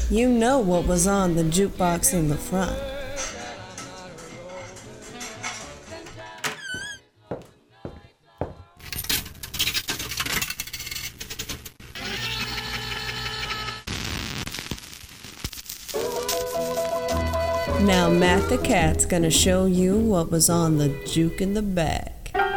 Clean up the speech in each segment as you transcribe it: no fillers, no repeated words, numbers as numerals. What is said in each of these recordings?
You know what was on the jukebox in the front. Now Matt the Cat's gonna show you what was on the juke in the back.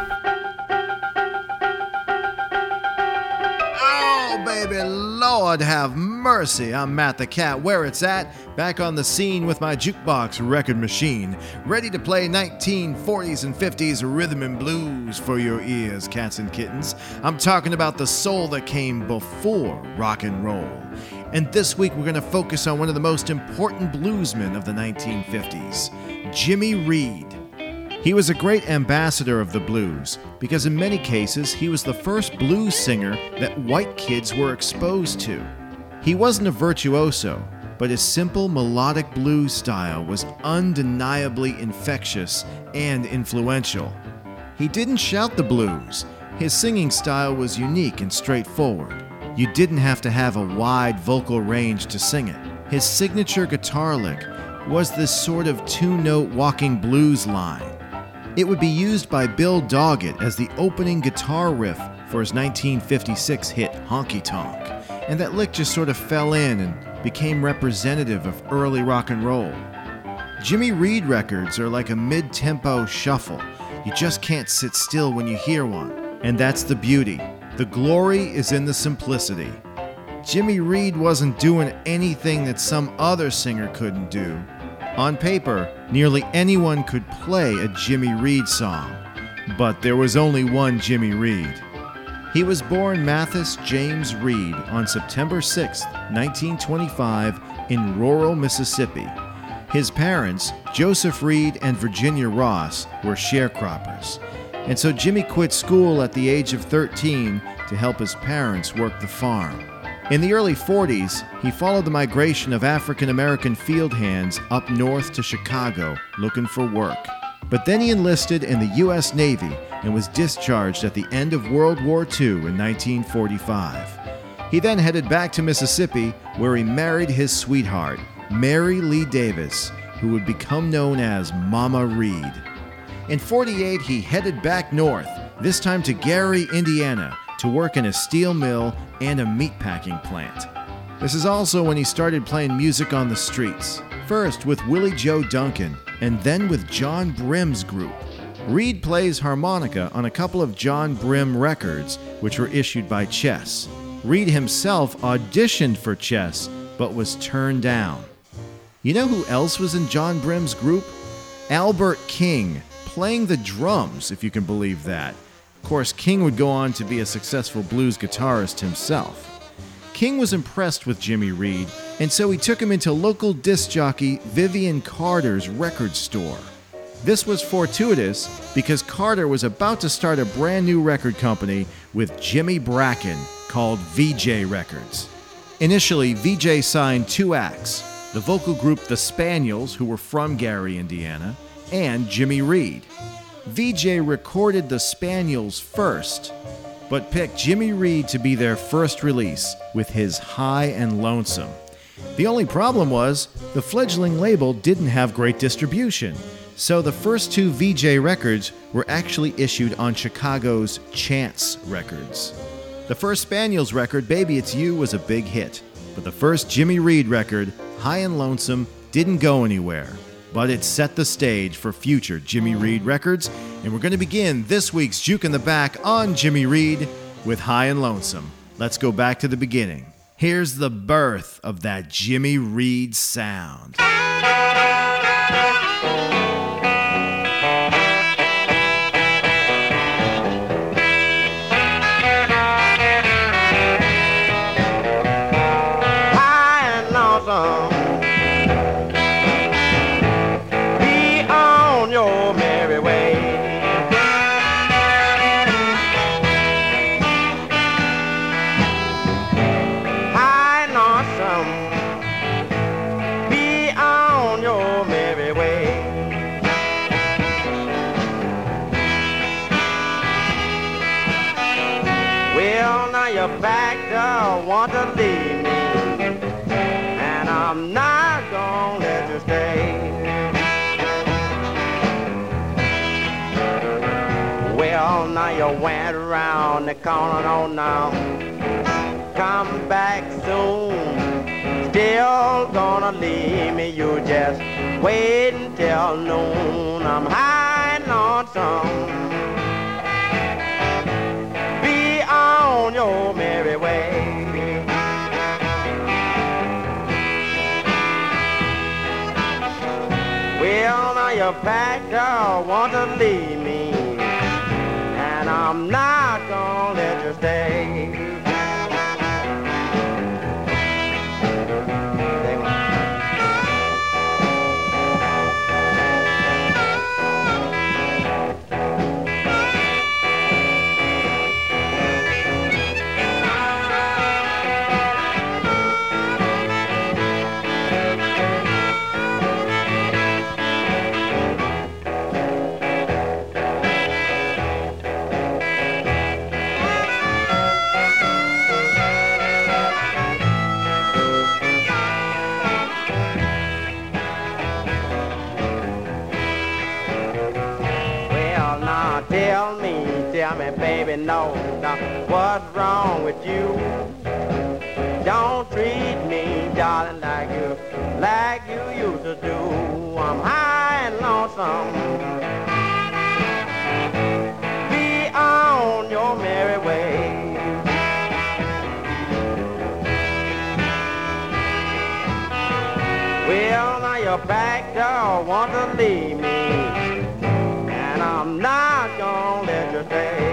Oh, baby, Lord have mercy. I'm Matt the Cat, where it's at, back on the scene with my jukebox record machine, ready to play 1940s and 50s rhythm and blues for your ears, cats and kittens. I'm talking about the soul that came before rock and roll. And this week we're going to focus on one of the most important bluesmen of the 1950s, Jimmy Reed. He was a great ambassador of the blues because in many cases he was the first blues singer that white kids were exposed to. He wasn't a virtuoso, but his simple melodic blues style was undeniably infectious and influential. He didn't shout the blues. His singing style was unique and straightforward. You didn't have to have a wide vocal range to sing it. His signature guitar lick was this sort of two-note walking blues line. It would be used by Bill Doggett as the opening guitar riff for his 1956 hit Honky Tonk, and that lick just sort of fell in and became representative of early rock and roll. Jimmy Reed records are like a mid-tempo shuffle. You just can't sit still when you hear one, and that's the beauty. The glory is in the simplicity. Jimmy Reed wasn't doing anything that some other singer couldn't do. On paper, nearly anyone could play a Jimmy Reed song, but there was only one Jimmy Reed. He was born Mathis James Reed on September 6, 1925, in rural Mississippi. His parents, Joseph Reed and Virginia Ross, were sharecroppers. And so Jimmy quit school at the age of 13 to help his parents work the farm. In the early 40s, he followed the migration of African-American field hands up north to Chicago looking for work. But then he enlisted in the U.S. Navy and was discharged at the end of World War II in 1945. He then headed back to Mississippi, where he married his sweetheart, Mary Lee Davis, who would become known as Mama Reed. In '48, he headed back north, this time to Gary, Indiana, to work in a steel mill and a meatpacking plant. This is also when he started playing music on the streets, first with Willie Joe Duncan, and then with John Brim's group. Reed plays harmonica on a couple of John Brim records, which were issued by Chess. Reed himself auditioned for Chess, but was turned down. You know who else was in John Brim's group? Albert King, playing the drums, if you can believe that. Of course, King would go on to be a successful blues guitarist himself. King was impressed with Jimmy Reed, and so he took him into local disc jockey Vivian Carter's record store. This was fortuitous because Carter was about to start a brand new record company with Jimmy Bracken called VJ Records. Initially, VJ signed two acts, the vocal group The Spaniels, who were from Gary, Indiana, and Jimmy Reed. VJ recorded The Spaniels first, but picked Jimmy Reed to be their first release with his High and Lonesome. The only problem was, the fledgling label didn't have great distribution, so the first two VJ records were actually issued on Chicago's Chance Records. The first Spaniels record, Baby It's You, was a big hit, but the first Jimmy Reed record, High and Lonesome, didn't go anywhere. But it set the stage for future Jimmy Reed records, and we're going to begin this week's Juke in the Back on Jimmy Reed with High and Lonesome. Let's go back to the beginning. Here's the birth of that Jimmy Reed sound. Want to leave me, and I'm not gonna let you stay. Well, now you went around the corner, no, now come back soon. Still gonna leave me, you just wait until noon. I'm high and lonesome. Be on your merry way. Well, now you packed up, want to leave me, and I'm not gonna let you stay. Tell me, baby, no, what's wrong with you? Don't treat me, darling, like you used to do. I'm high and lonesome. Be on your merry way. Well, now you're back door, want to leave me, and I'm not gonna let you stay.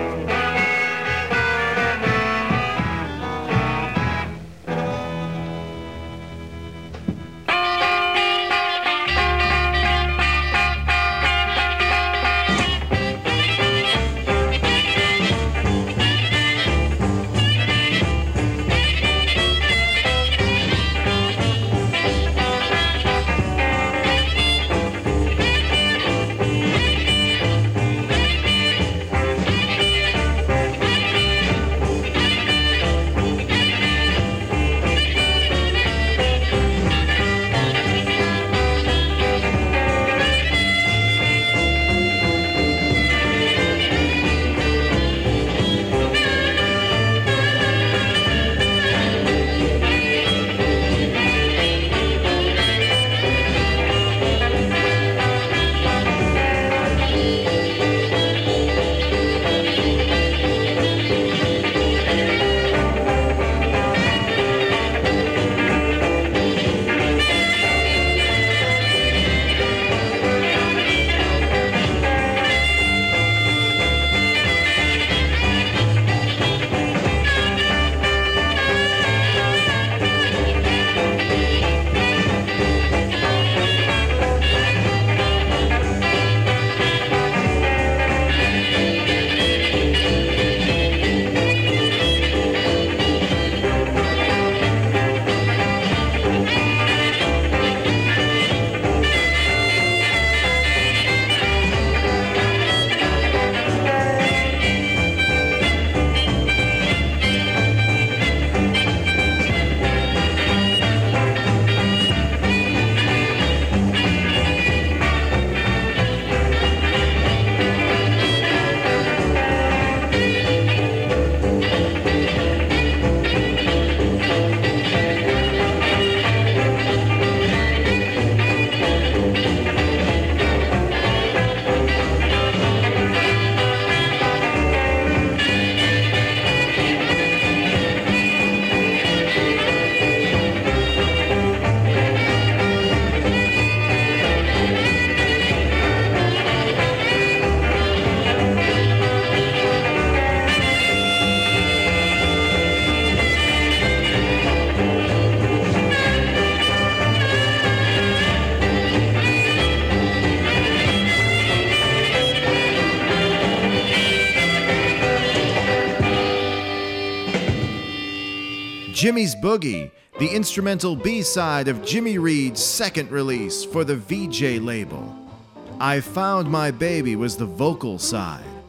Jimmy's Boogie, the instrumental B-side of Jimmy Reed's second release for the VJ label. I Found My Baby was the vocal side.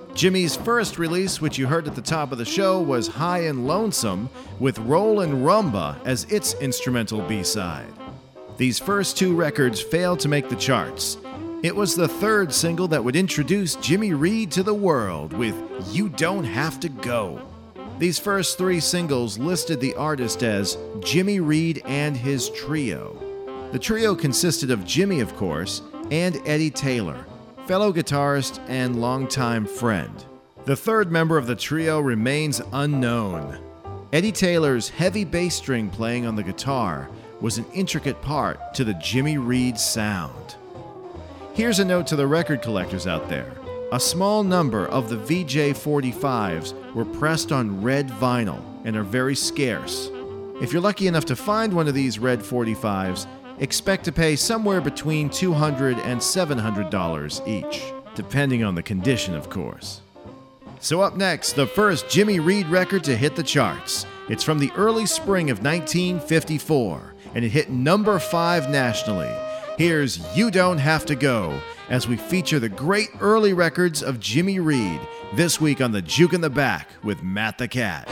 Jimmy's first release, which you heard at the top of the show, was High and Lonesome, with Rollin' Rumba as its instrumental B-side. These first two records failed to make the charts. It was the third single that would introduce Jimmy Reed to the world with You Don't Have to Go. These first three singles listed the artist as Jimmy Reed and his trio. The trio consisted of Jimmy, of course, and Eddie Taylor, fellow guitarist and longtime friend. The third member of the trio remains unknown. Eddie Taylor's heavy bass string playing on the guitar was an intricate part to the Jimmy Reed sound. Here's a note to the record collectors out there. A small number of the VJ45s were pressed on red vinyl and are very scarce. If you're lucky enough to find one of these red 45s, expect to pay somewhere between $200 and $700 each, depending on the condition, of course. So up next, the first Jimmy Reed record to hit the charts. It's from the early spring of 1954, and it hit number 5 nationally. Here's You Don't Have to Go, as we feature the great early records of Jimmy Reed, this week on the Juke in the Back with Matt the Cat.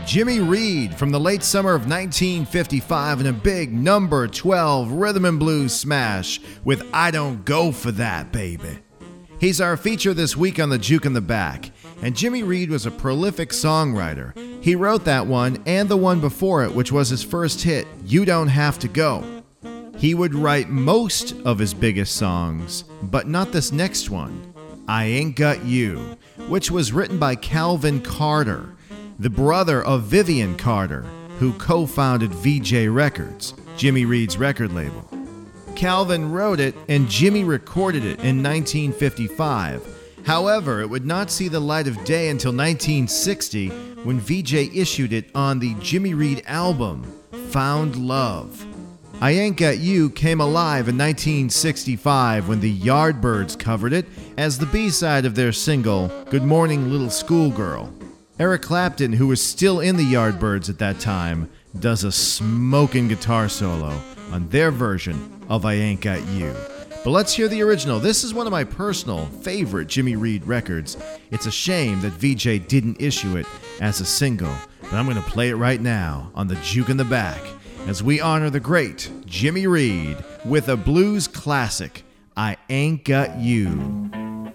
Jimmy Reed from the late summer of 1955 in a big number 12 rhythm and blues smash with I Don't Go For That, Baby. He's our feature this week on the Juke in the Back, and Jimmy Reed was a prolific songwriter. He wrote that one and the one before it, which was his first hit, You Don't Have to Go. He would write most of his biggest songs, but not this next one, I Ain't Got You, which was written by Calvin Carter, the brother of Vivian Carter, who co-founded VJ Records, Jimmy Reed's record label. Calvin wrote it and Jimmy recorded it in 1955. However, it would not see the light of day until 1960 when VJ issued it on the Jimmy Reed album, Found Love. I Ain't Got You came alive in 1965 when the Yardbirds covered it as the B-side of their single, Good Morning Little Schoolgirl. Eric Clapton, who was still in the Yardbirds at that time, does a smoking guitar solo on their version of I Ain't Got You. But let's hear the original. This is one of my personal favorite Jimmy Reed records. It's a shame that VJ didn't issue it as a single, but I'm going to play it right now on the Juke in the Back as we honor the great Jimmy Reed with a blues classic, I Ain't Got You.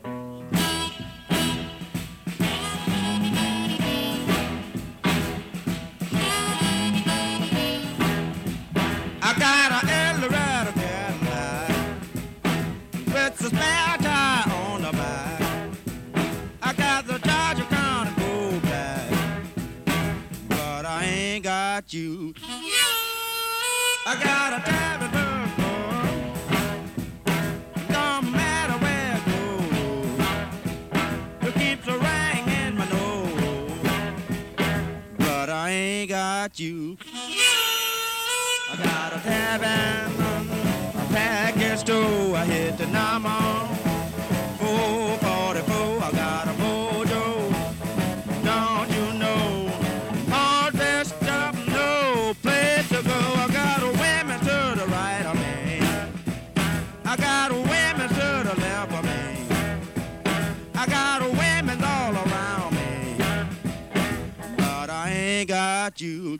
You. I got a diamond girl, no matter where it goes, it keeps a ring in my nose, but I ain't got you. I got a tavern, a package store, I hit the number 444, I got a mojo, don't you know? Got you.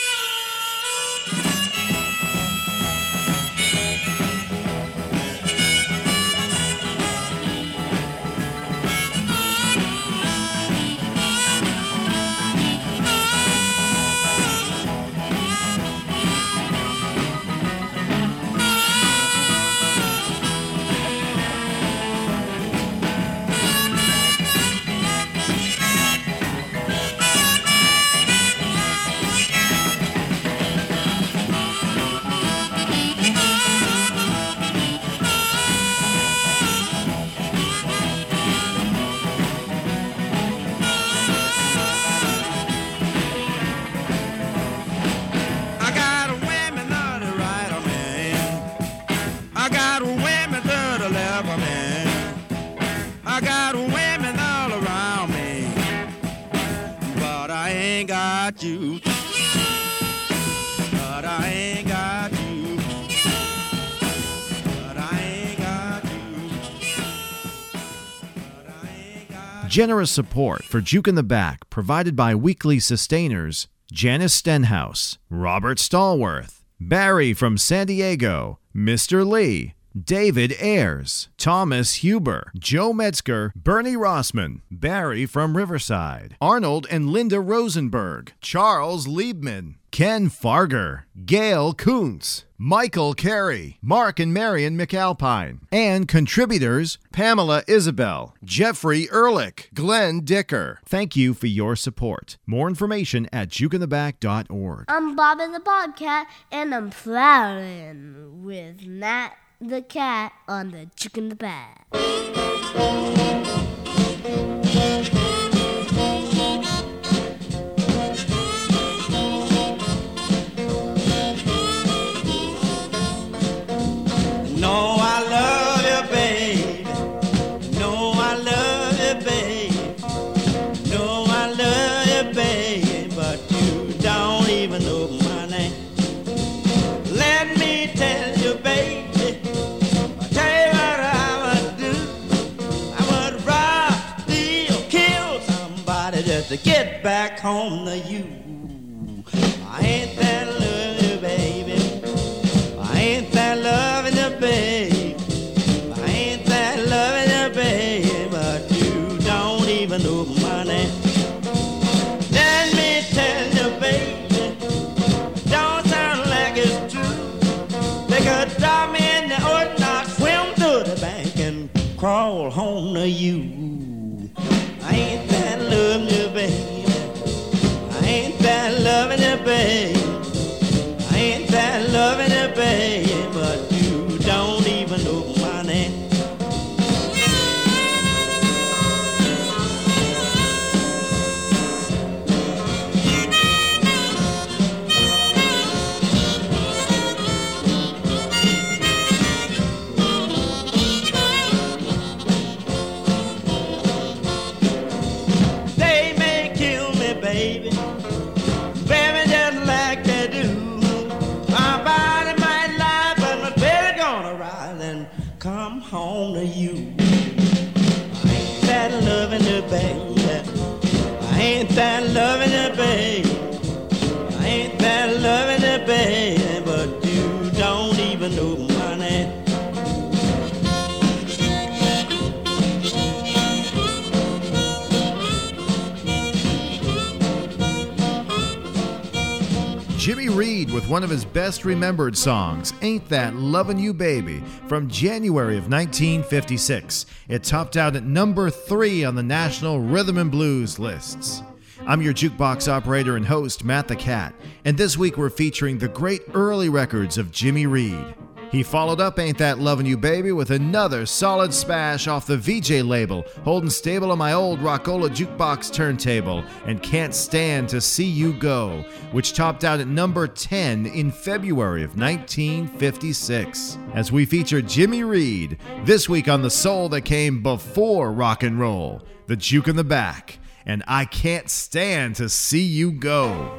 You, but I ain't got you, but I ain't got you, but I ain't got you. Generous support for Juke in the Back provided by weekly sustainers Janice Stenhouse, Robert Stallworth, Barry from San Diego, Mr. Lee, David Ayers, Thomas Huber, Joe Metzger, Bernie Rossman, Barry from Riverside, Arnold and Linda Rosenberg, Charles Liebman, Ken Farger, Gail Kuntz, Michael Carey, Mark and Marion McAlpine, and contributors Pamela Isabel, Jeffrey Ehrlich, Glenn Dicker. Thank you for your support. More information at jukeintheback.org. I'm Bob and the Bobcat, and I'm plowing with Matt the Cat on the Juke in the Back. No, I love you, babe. No, I love you, babe. No, I love you, babe. But you don't even know my name. Let me tell you, baby. I tell you what I would do. I would rob, steal, kill somebody just to get back home to you. I ain't that loving you, baby. I ain't that loving you, baby. I ain't that loving you, baby. But you don't even know my name. Let me tell you, baby, don't sound like it's true. They could drop me in the ocean, I'll swim to the bank and crawl home to you. I ain't that loving you, baby. I ain't that loving you, baby. I ain't that loving you, baby. But you don't even know my name. They may kill me, baby. Baby, just like they do. My body might lie, but my baby gonna rise and come home to you. I ain't that loving you, baby. I ain't that loving you, baby. I ain't that loving you, baby. But you don't even know my name. Jimmy Reed with one of his best remembered songs, Ain't That Lovin' You Baby, from January of 1956. It topped out at number 3 on the National Rhythm and Blues lists. I'm your jukebox operator and host, Matt the Cat, and this week we're featuring the great early records of Jimmy Reed. He followed up Ain't That Lovin' You Baby with another solid smash off the VJ label, holding stable on my old Rockola jukebox turntable, and Can't Stand to See You Go, which topped out at number 10 in February of 1956. As we feature Jimmy Reed, this week on the soul that came before rock and roll, the Juke in the Back, and I Can't Stand to See You Go.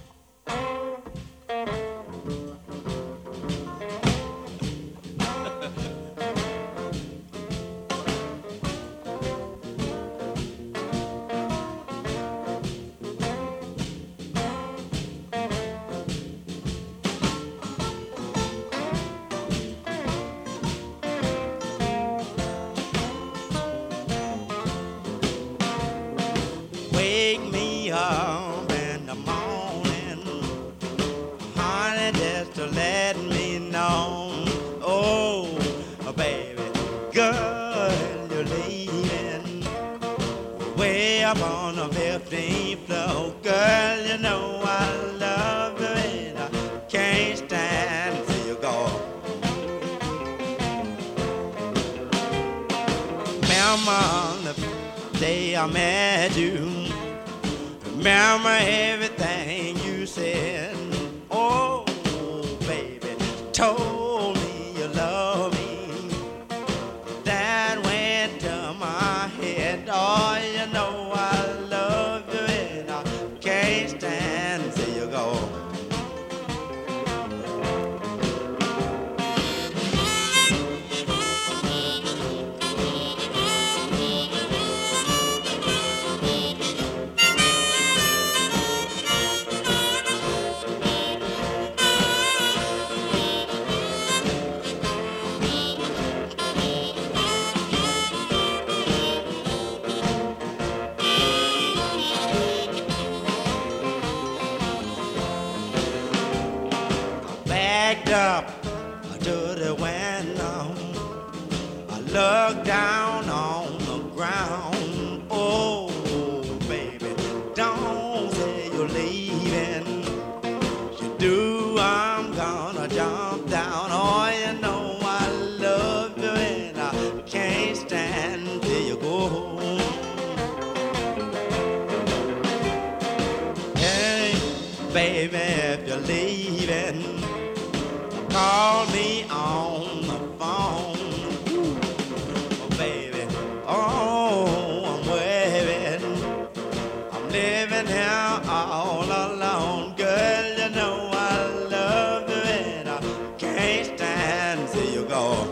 Wake me up in the morning, honey, just to let me know. Oh, baby, girl, you're leaving way up on the 15th floor. Girl, you know I love you and I can't stand till you go. Remember the day I met you. Remember everything you said. Oh, baby, told me you love me. That went to my head. Oh, you know I love you and I can't stand till you go. Backed up to the window, I looked down on the ground. Oh, baby, don't say you're leaving. If you do, I'm gonna jump down. Oh, you know I love you and I can't stand till you go home. Hey, baby, if you're leaving, call me on the phone. Oh, baby, oh, I'm waiting. I'm living here all alone. Girl, you know I love you and I can't stand till you go.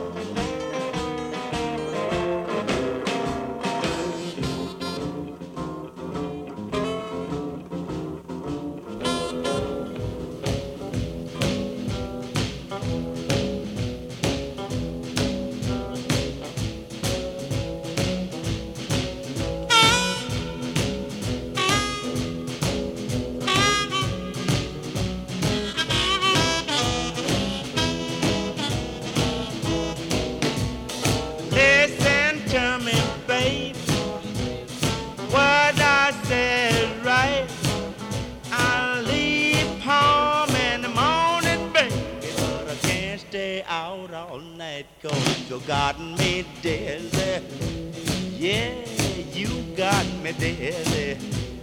you got me dizzy. Yeah, you got me dizzy.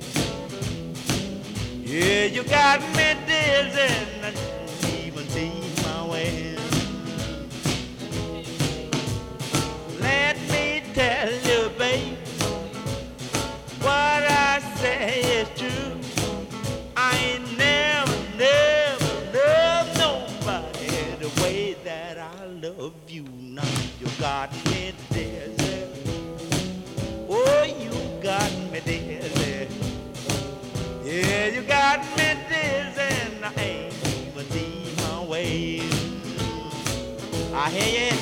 Yeah, you got me dizzy. And I can't even see my way. Let me tell you, babe, what I say is true. I ain't never loved nobody the way that I love you. Now you got me dizzy. Oh, you got me dizzy. Yeah, you got me dizzy, and I ain't even see my way. I hear you.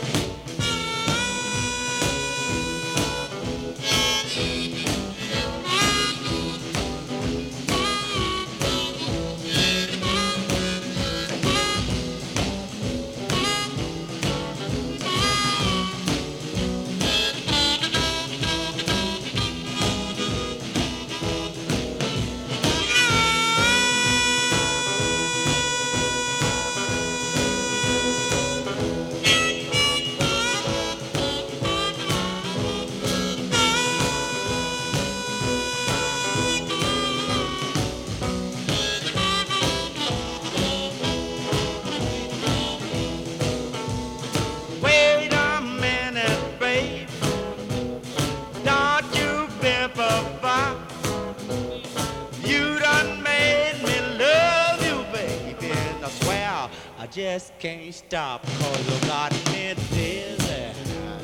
Just can't stop, 'cause you got me dizzy.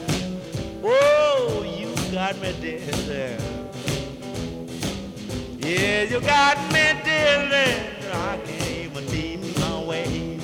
Oh, you got me dizzy. Yeah, you got me dizzy. I can't even see my way.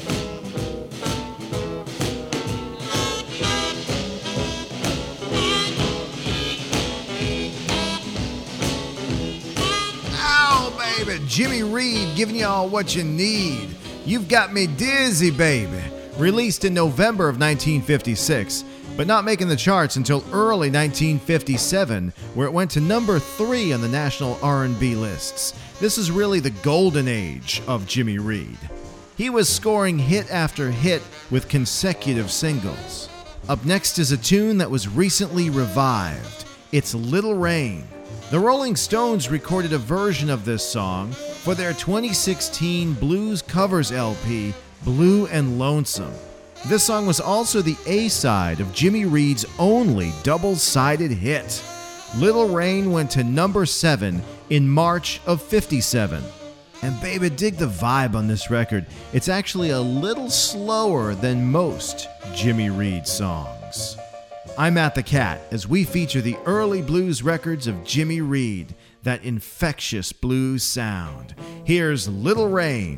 Ow, baby. Jimmy Reed giving y'all what you need. You've Got Me Dizzy, Baby, released in November of 1956, but not making the charts until early 1957, where it went to number 3 on the national R&B lists. This is really the golden age of Jimmy Reed. He was scoring hit after hit with consecutive singles. Up next is a tune that was recently revived. It's Little Rain. The Rolling Stones recorded a version of this song for their 2016 blues covers LP, Blue and Lonesome. This song was also the A-side of Jimmy Reed's only double-sided hit. Little Rain went to number 7 in March of '57. And baby, dig the vibe on this record. It's actually a little slower than most Jimmy Reed songs. I'm Matt the Cat as we feature the early blues records of Jimmy Reed, that infectious blues sound. Here's Little Rain.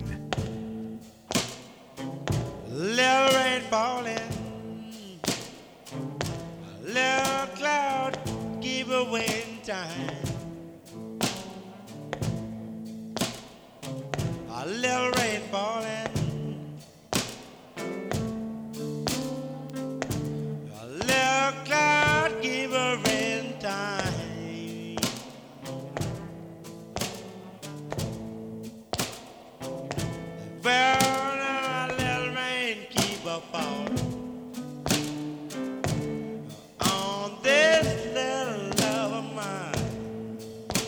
Little rain falling, a little cloud give away in time. A little rain falling, a little cloud give away in time. Well, now a little rain keep a falling on this little love of mine.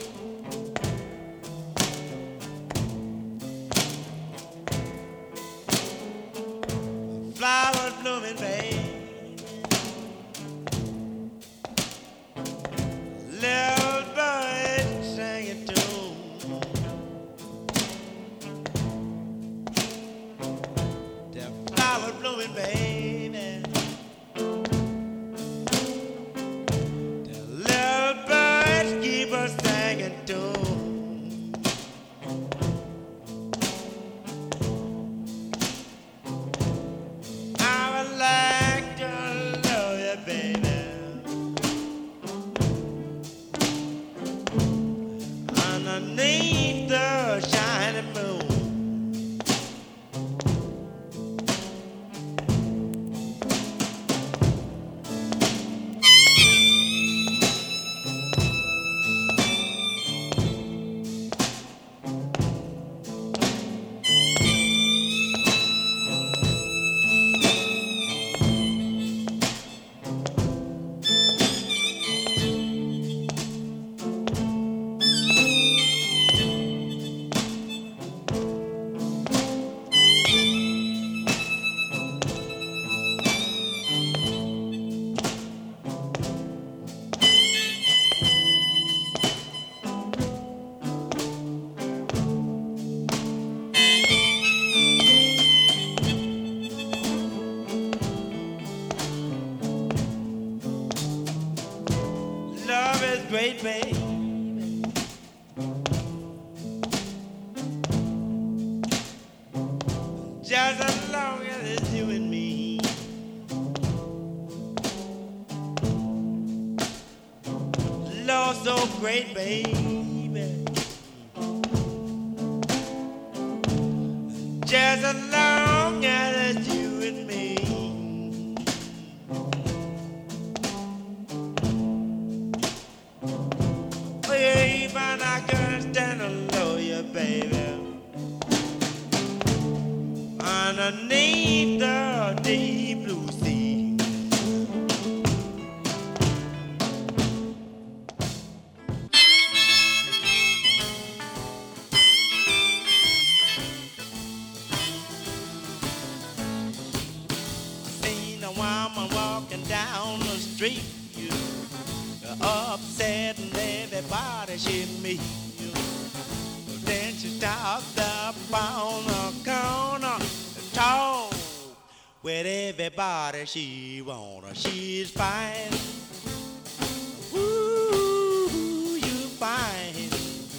Flowers blooming, babe. Little bird singing too. Blowing, baby. The little birds keep us singing too. I would like to love you, baby. Underneath just as long as it's you and me. Love so great, baby, just as long as it's you and me. Oh, yeah, even I can stand alone, you, baby, underneath the deep blue sea. Seen a woman walking down the street, upset and everybody she meet. Then she stopped up on the corner to talk with everybody she wanna. She's fine. Ooh, you fine.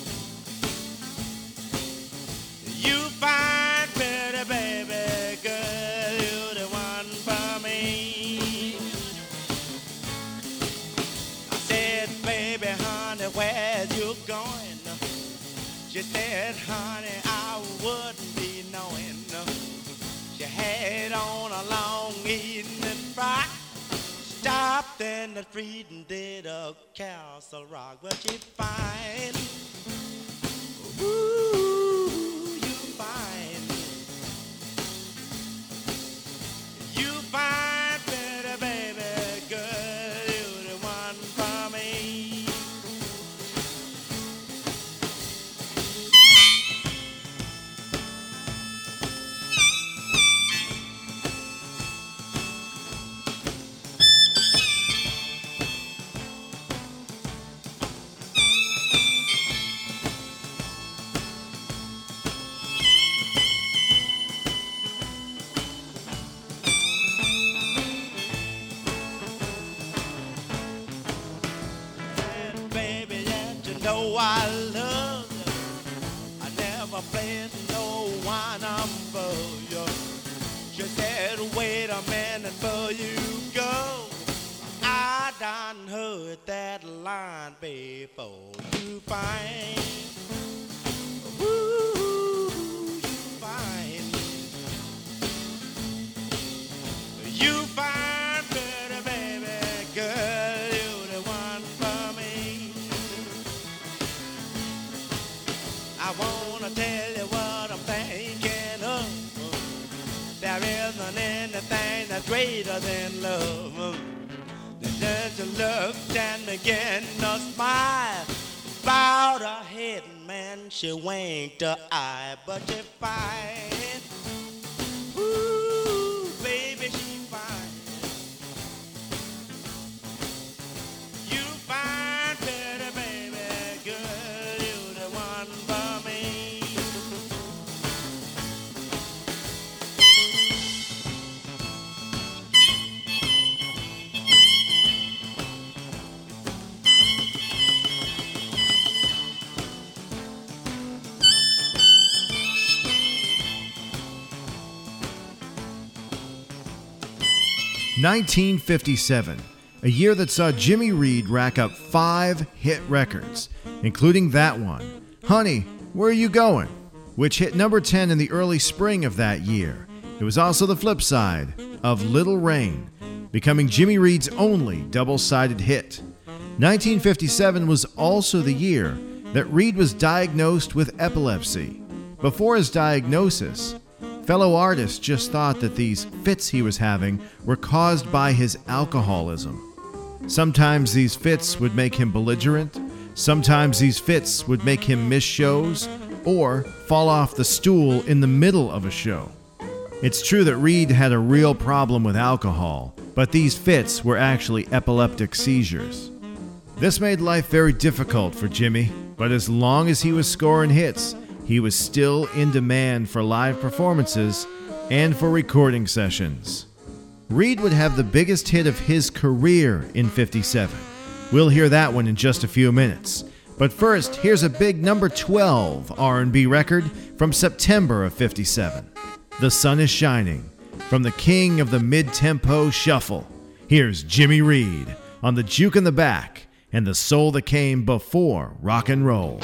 You fine, pretty baby girl. You're the one for me. I said, baby, honey, where's you going? She said, honey, I wouldn't be knowing. She had on a long evening frock, stopped in the street and did a Castle Rock. But she fine. Ooh, you fine. You fine, pretty baby girl. You're the one for me. I love you. I never played no one for you. She said, wait a minute before you go. I done heard that line before. You fine. Ooh, you fine. You fine, pretty baby girl. You're the one for me. I wanna tell you what I'm thinking of. There isn't anything that's greater than love. Then she looked and began to smile. Bowed her head and man, she winked her eye. But she fine. Ooh, baby, she fine. You fine, pretty baby girl. You're the one for me. 1957, a year that saw Jimmy Reed rack up 5 hit records, including that one, Honey, Where You Going?, which hit number 10 in the early spring of that year. It was also the flip side of Little Rain, becoming Jimmy Reed's only double-sided hit. 1957 was also the year that Reed was diagnosed with epilepsy. Before his diagnosis, fellow artists just thought that these fits he was having were caused by his alcoholism. Sometimes these fits would make him belligerent, sometimes these fits would make him miss shows, or fall off the stool in the middle of a show. It's true that Reed had a real problem with alcohol, but these fits were actually epileptic seizures. This made life very difficult for Jimmy, but as long as he was scoring hits, he was still in demand for live performances and for recording sessions. Reed would have the biggest hit of his career in '57. We'll hear that one in just a few minutes. But first, here's a big number 12 R&B record from September of '57. The Sun is Shining. From the king of the mid-tempo shuffle, here's Jimmy Reed on the Juke in the Back and the soul that came before rock and roll.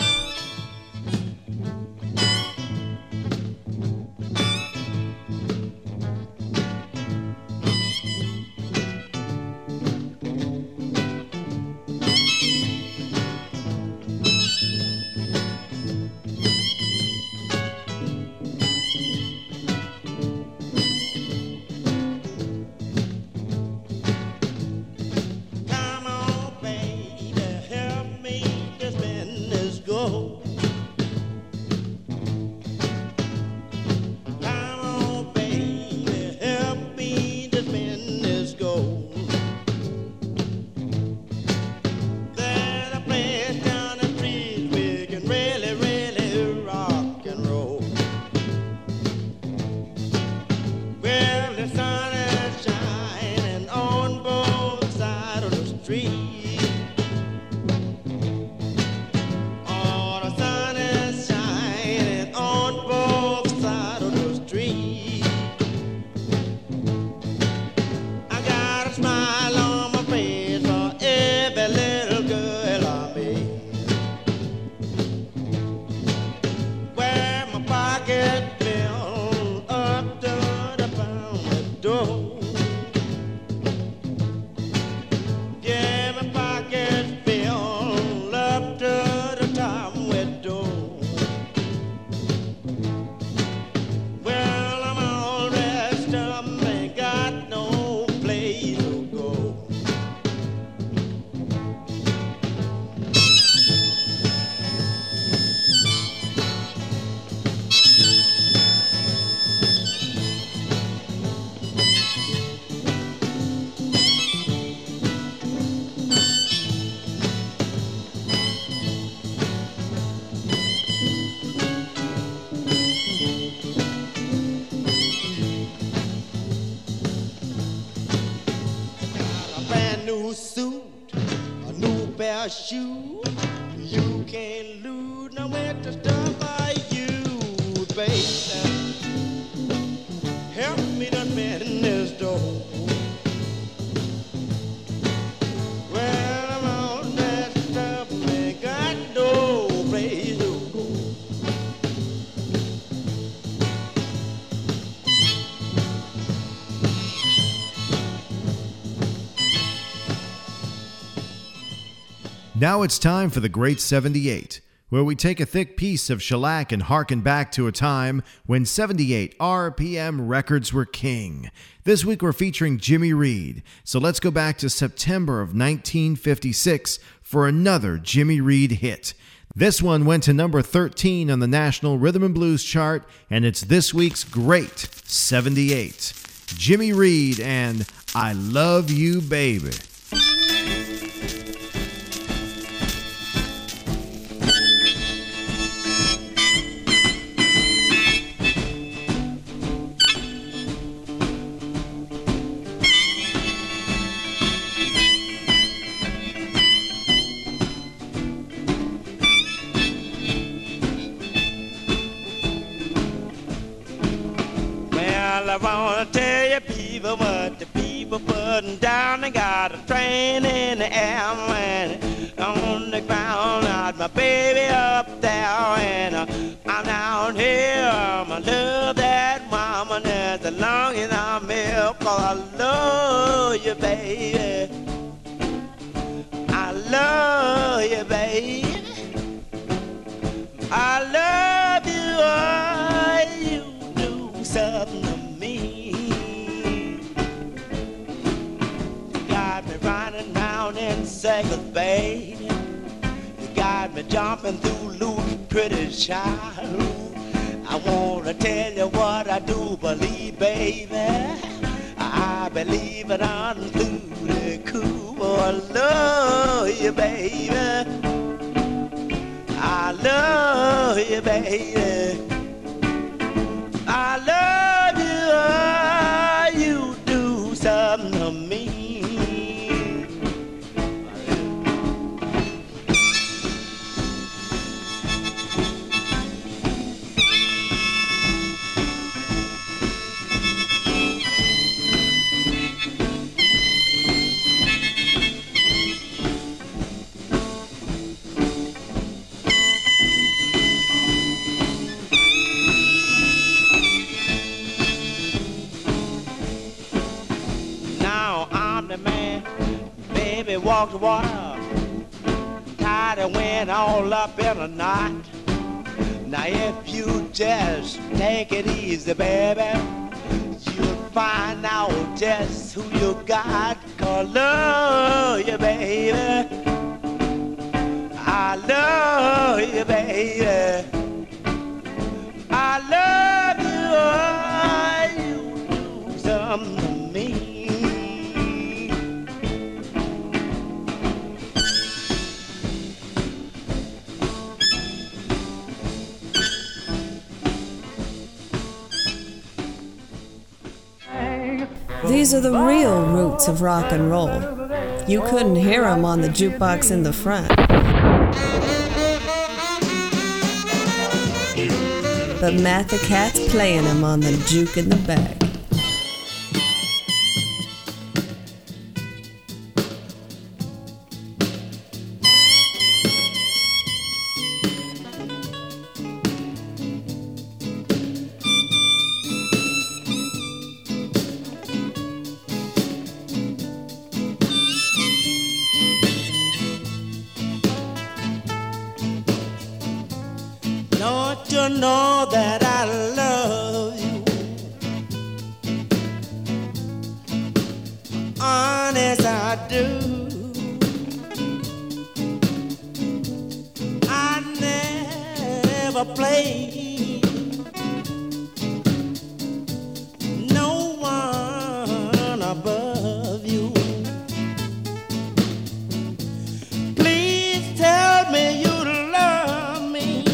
Shoe, you can't lose no better stuff by you, baby. Help me to mend this door. Well, I'm on that stuff, ain't got no place to go. Now it's time for the Great 78, where we take a thick piece of shellac and harken back to a time when 78 RPM records were king. This week we're featuring Jimmy Reed, so let's go back to September of 1956 for another Jimmy Reed hit. This one went to number 13 on the National Rhythm and Blues chart, and it's this week's Great 78. Jimmy Reed and I Love You Baby. I wanna tell you people what the people putting down. They got a train in the air and on the ground. Got my baby up there and I'm down here. I love that woman as long as I'm here. 'Cause I love you, baby. I love you, baby. I love you. Oh, you do something to me. You got me running round in circles, baby. You got me jumping through loose, pretty child. I wanna tell you what I do believe, baby. I believe it on through the cool. I love you, baby. I love you, baby. I love you. Oh, you do something to me. dogs water, tied and went all up in a knot. Now if you just take it easy, baby, you'll find out just who you got. 'Cause love you, baby, I love you, baby, I love you, you do something to me. These are the real roots of rock and roll. You couldn't hear them on the jukebox in the front. But Matt the Cat's playing them on the juke in the back. Don't you know that I love you? Honest, I do. I never play no one above you. Please tell me you love me.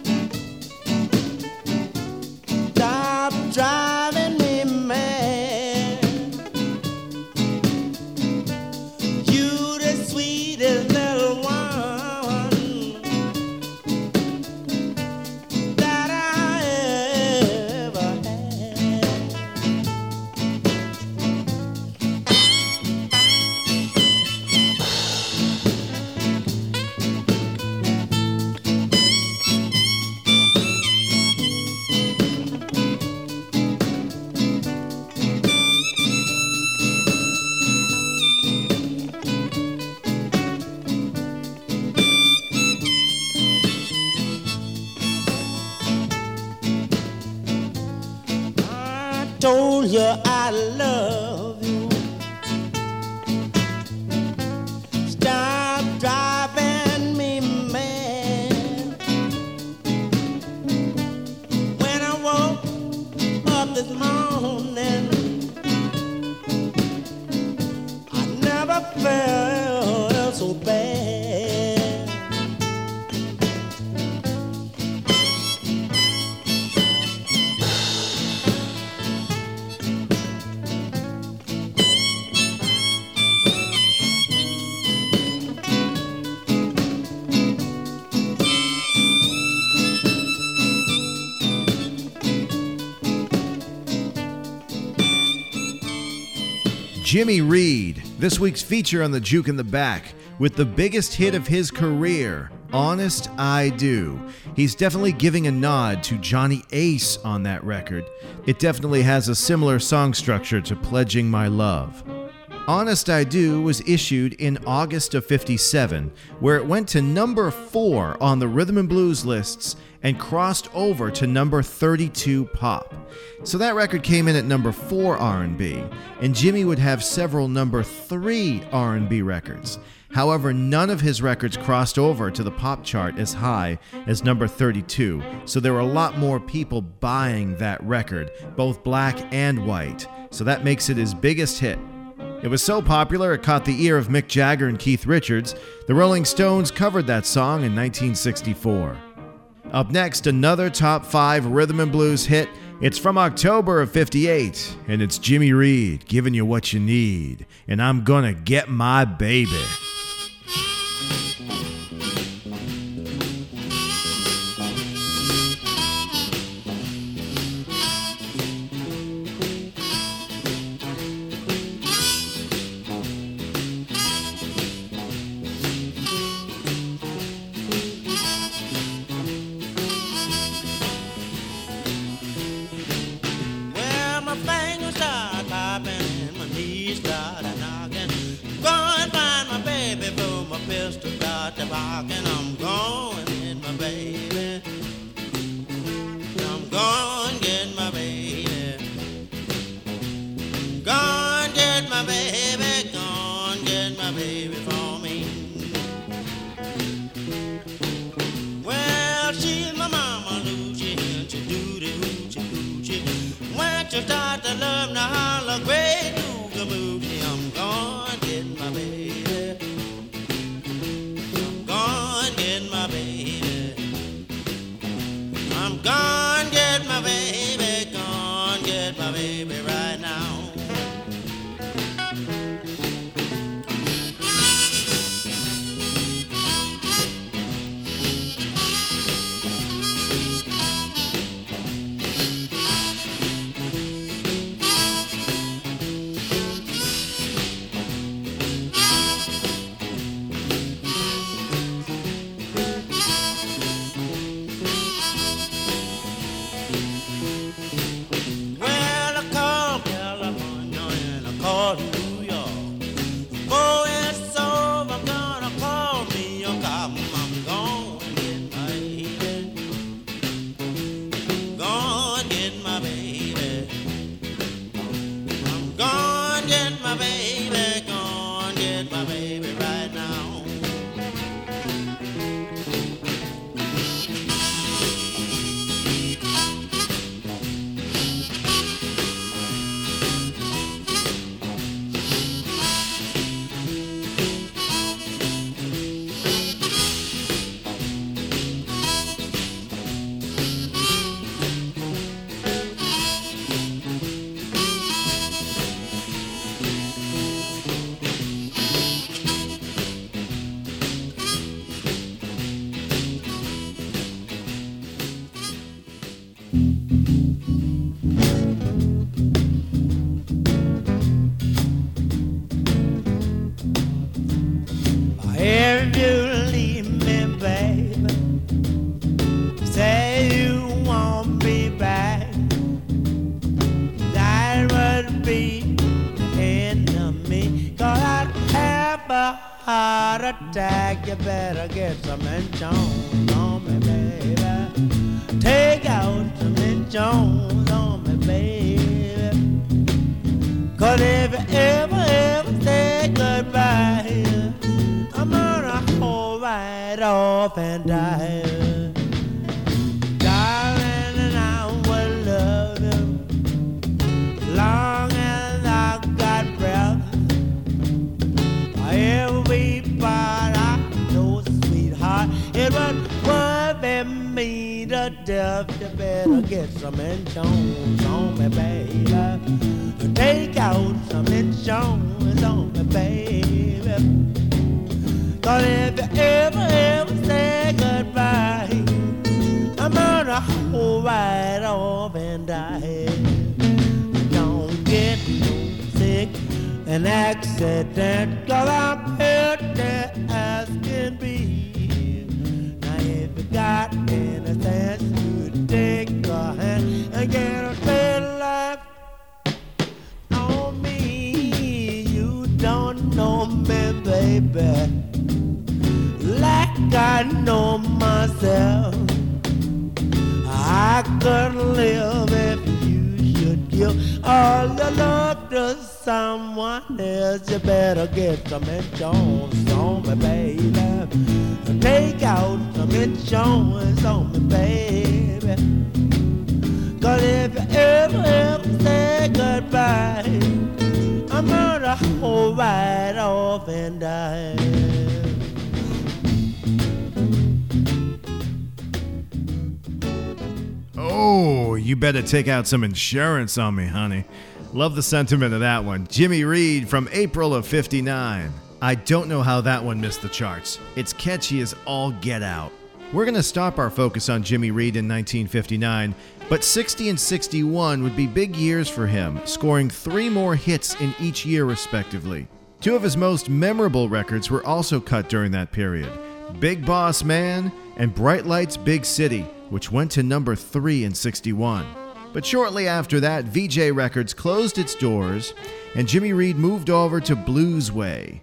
Stop driving me mad. You the sweetest little one that I ever had. I told you I love you. Stop driving me mad. When I woke up this morning, I never felt so bad. Jimmy Reed, this week's feature on the Juke in the Back, with the biggest hit of his career, Honest I Do. He's definitely giving a nod to Johnny Ace on that record. It definitely has a similar song structure to Pledging My Love. Honest I Do was issued in August of '57, where it went to number 4 on the rhythm and blues lists and crossed over to number 32 pop. So that record came in at number 4 R&B, and Jimmy would have several number 3 R&B records. However, none of his records crossed over to the pop chart as high as number 32, so there were a lot more people buying that record, both black and white, so that makes it his biggest hit. It was so popular it caught the ear of Mick Jagger and Keith Richards. The Rolling Stones covered that song in 1964. Up next, another top 5 rhythm and blues hit. It's from October of '58, and it's Jimmy Reed giving you what you need, and I'm gonna get my baby. Well, my fingers start popping and my knees start knocking. Go and find my baby. o'clock and I'm going to get my baby. I'm going to get my baby. Gone get my baby, gone get my baby for me. Well, she's my mama, Lucy, hoochie doody, hoochie hoochie. When you start to love, now holla, great ooga moochie. I'm gone get my baby. I'm gone get my baby. I'm gone get my baby, gone get my baby right now. Well, I called California and I called New York. Oh, it's over, I'm gonna call me a cop. I'm gonna get my baby. Gonna get my baby. I'm gonna get my baby. Gonna get my baby right now. If you leave me, baby, say you won't be back, that would be the end of me. 'Cause I'd have a heart attack. You better get some insurance on me, baby. Take out some insurance on me, baby. 'Cause if you ever say goodbye, I'm gonna hold right off and die. Darling, and I will love you long as I've got breath. If we part, I know, sweetheart, it would worry me to death. You better get some insurance on me, baby. Take out some insurance on me, baby. 'Cause if you ever say goodbye, I'm gonna hold right off and die. Don't get no sick, an accident, 'cause I'm healthy as can be. Now if you got any sense, you take a hand and get a straight life on me. You don't know me, baby, like I know myself. I could live if you should give all your love to someone else. You better get some insurance on me, baby. Take out some insurance on me, baby. 'Cause if you ever say goodbye, I'm gonna hold right off and die. Oh, you better take out some insurance on me, honey. Love the sentiment of that one. Jimmy Reed from April of '59. I don't know how that one missed the charts. It's catchy as all get out. We're going to stop our focus on Jimmy Reed in 1959, but 60 and 61 would be big years for him, scoring 3 more hits in each year respectively. 2 of his most memorable records were also cut during that period, Big Boss Man and Bright Lights Big City, which went to number 3 in 61. But shortly after that, VJ Records closed its doors and Jimmy Reed moved over to Blues Way.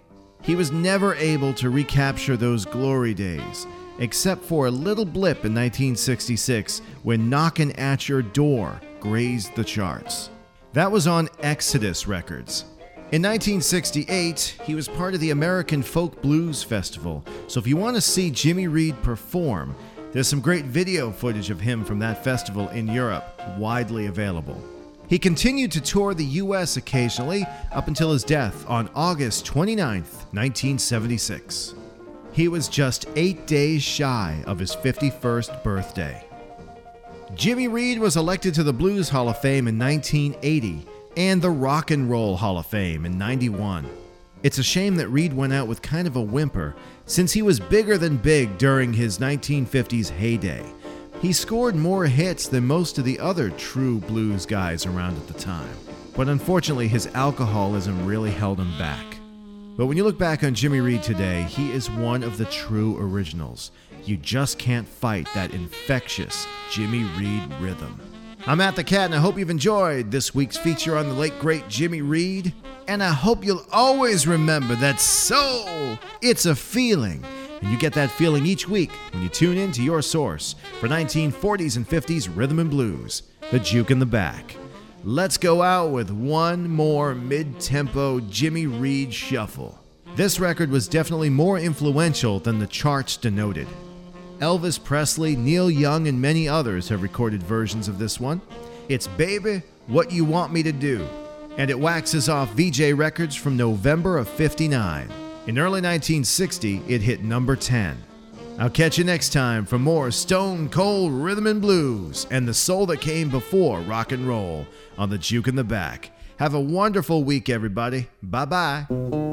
He was never able to recapture those glory days, except for a little blip in 1966 when Knockin' at Your Door grazed the charts. That was on Exodus Records. In 1968, he was part of the American Folk Blues Festival, so if you want to see Jimmy Reed perform, there's some great video footage of him from that festival in Europe, widely available. He continued to tour the U.S. occasionally up until his death on August 29, 1976. He was just 8 days shy of his 51st birthday. Jimmy Reed was elected to the Blues Hall of Fame in 1980 and the Rock and Roll Hall of Fame in 91. It's a shame that Reed went out with kind of a whimper, since he was bigger than big during his 1950s heyday. He scored more hits than most of the other true blues guys around at the time, but unfortunately his alcoholism really held him back. But when you look back on Jimmy Reed today, he is one of the true originals. You just can't fight that infectious Jimmy Reed rhythm. I'm Matt the Cat, and I hope you've enjoyed this week's feature on the late great Jimmy Reed, and I hope you'll always remember that soul, it's a feeling. And you get that feeling each week when you tune in to your source for 1940s and 50s rhythm and blues, the Juke in the Back. Let's go out with one more mid-tempo Jimmy Reed shuffle. This record was definitely more influential than the charts denoted. Elvis Presley, Neil Young, and many others have recorded versions of this one. It's Baby, What You Want Me to Do, and it waxes off VJ Records from November of '59. In early 1960, it hit number 10. I'll catch you next time for more stone cold rhythm and blues and the soul that came before rock and roll on the Juke in the Back. Have a wonderful week, everybody. Bye-bye.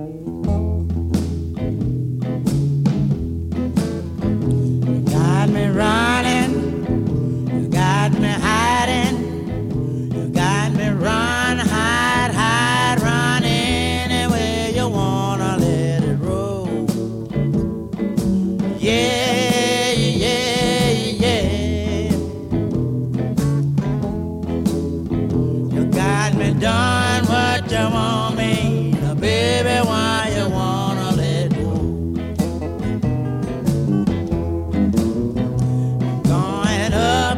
You got me running, you got me hiding, you got me run, hide, run anywhere you wanna let it roll. Yeah, yeah, yeah. You got me done what you want me, baby, why you wanna let go? Going up,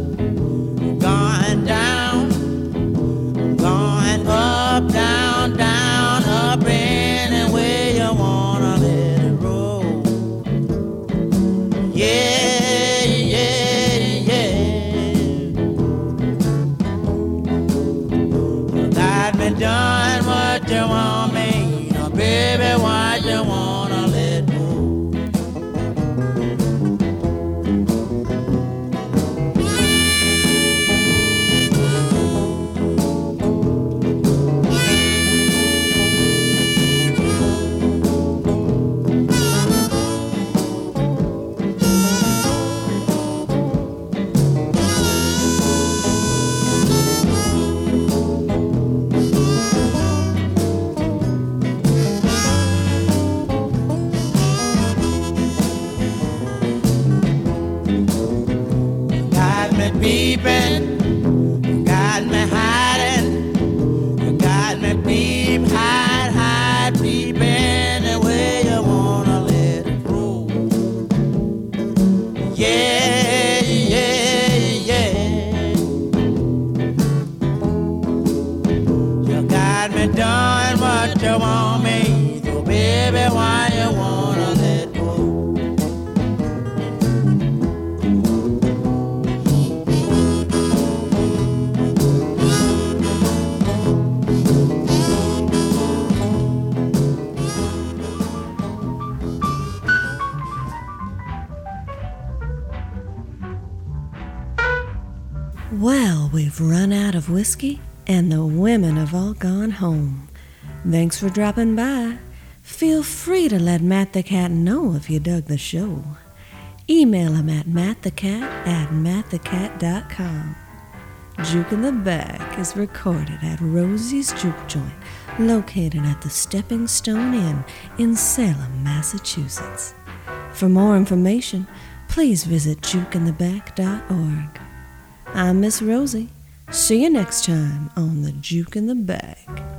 going down, going up, down, down, up anywhere you wanna let it roll. Yeah, yeah, yeah. You got me done what you want me, now baby, why you wanna let go? Got me peeping, you got me hiding, you got me peep, hide, peep anywhere you wanna let it roll. Yeah, yeah, yeah. You got me done what you want me, so baby, why you wanna let go? Well, we've run out of whiskey, and the women have all gone home. Thanks for dropping by. Feel free to let Matt the Cat know if you dug the show. Email him at mattthecat@mattthecat.com. Juke in the Back is recorded at Rosie's Juke Joint, located at the Stepping Stone Inn in Salem, Massachusetts. For more information, please visit jukeintheback.org. I'm Miss Rosie. See you next time on the Juke in the Back.